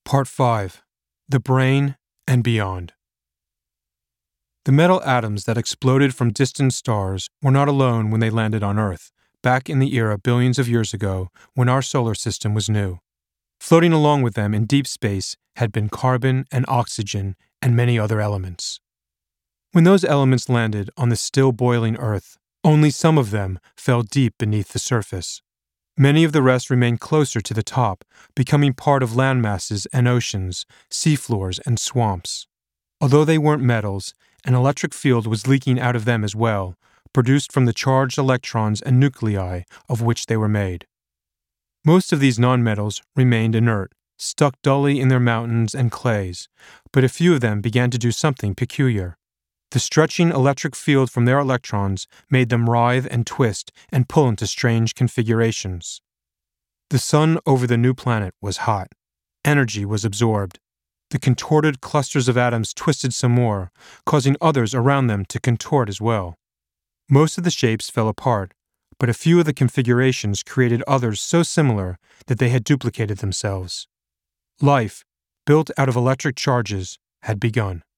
Part 5. The Brain and Beyond. The metal atoms that exploded from distant stars were not alone when they landed on Earth, back in the era billions of years ago when our solar system was new. Floating along with them in deep space had been carbon and oxygen and many other elements. When those elements landed on the still boiling Earth, only some of them fell deep beneath the surface. Many of the rest remained closer to the top, becoming part of land masses and oceans, seafloors and swamps. Although they weren't metals, an electric field was leaking out of them as well, produced from the charged electrons and nuclei of which they were made. Most of these nonmetals remained inert, stuck dully in their mountains and clays, but a few of them began to do something peculiar. The stretching electric field from their electrons made them writhe and twist and pull into strange configurations. The sun over the new planet was hot. Energy was absorbed. The contorted clusters of atoms twisted some more, causing others around them to contort as well. Most of the shapes fell apart, but a few of the configurations created others so similar that they had duplicated themselves. Life, built out of electric charges, had begun.